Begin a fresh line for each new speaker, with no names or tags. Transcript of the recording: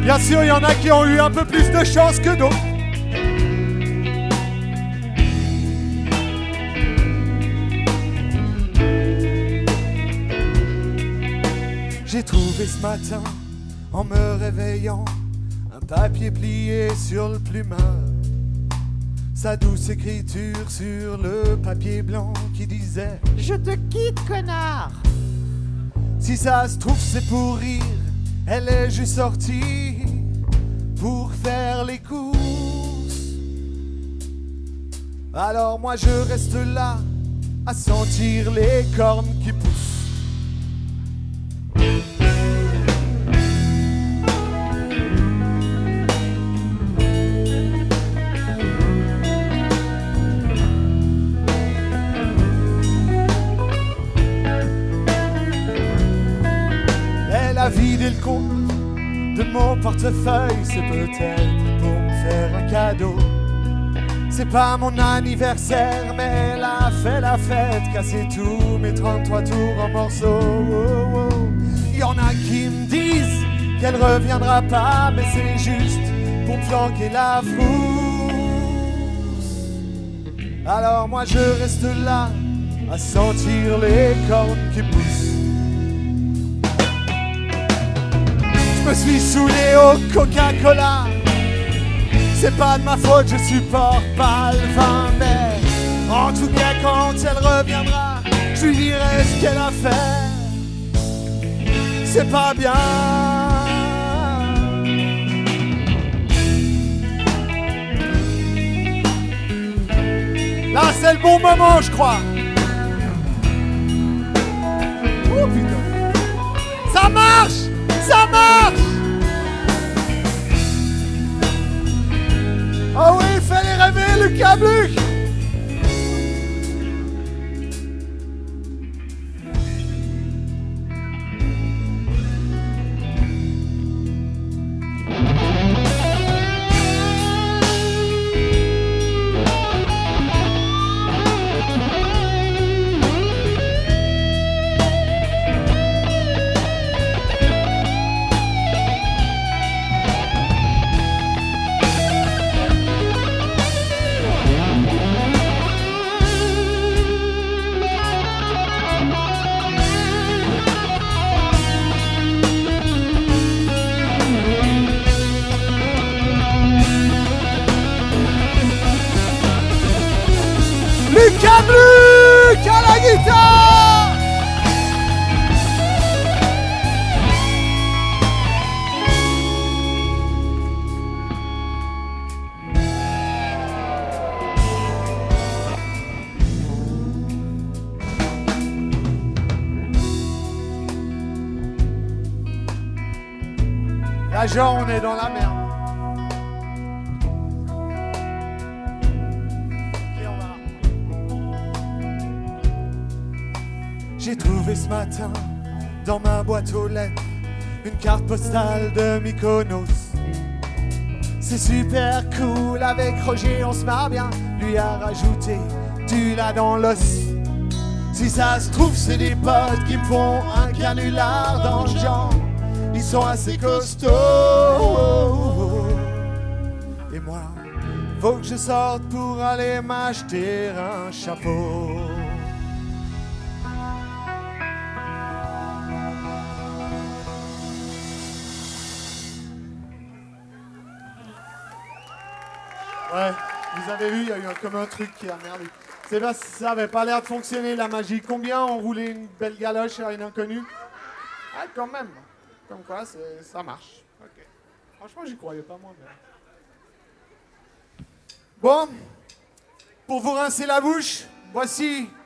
Bien sûr, il y en a qui ont eu un peu plus de chance que d'autres. J'ai trouvé ce matin, en me réveillant, un papier plié sur le plumard. Sa douce écriture sur le papier blanc qui disait « Je te quitte, connard !» Si ça se trouve, c'est pour rire. Elle est juste sortie pour faire les courses. Alors moi je reste là à sentir les cornes qui poussent. Elle a vidé le compte de mon portefeuille, c'est peut-être pour me faire un cadeau. C'est pas mon anniversaire, mais elle a fait la fête, cassé tous mes 33 tours en morceaux. Oh, oh. Y en a qui me disent qu'elle reviendra pas, mais c'est juste pour planquer la frousse. Alors moi je reste là à sentir les cornes qui poussent. Je me suis saoulé au Coca-Cola. C'est pas de ma faute, je supporte pas le vin, mais en tout cas quand elle reviendra, je lui dirai ce qu'elle a fait. C'est pas bien. Là c'est le bon moment, je crois. Oh putain. Ça marche. Ça marche. Oh oui, fallait rêver, Lucas Bluc. Lucas Bluc à la guitare. Là, genre, on est dans la merde. J'ai trouvé ce matin, dans ma boîte aux lettres, une carte postale de Mykonos. C'est super cool, avec Roger on se marre bien. Lui a rajouté du lait dans l'os. Si ça se trouve, c'est des potes qui me font un canular dans le genre. Ils sont assez costauds. Et moi, faut que je sorte pour aller m'acheter un chapeau. Ouais, vous avez vu, il y a eu comme un truc qui a merdé. C'est parce que ça avait pas l'air de fonctionner, la magie. Combien ont roulé une belle galoche à une inconnue? Ah, quand même. Comme quoi, ça marche. Okay. Franchement, j'y croyais pas, moi. Mais... Bon, pour vous rincer la bouche, voici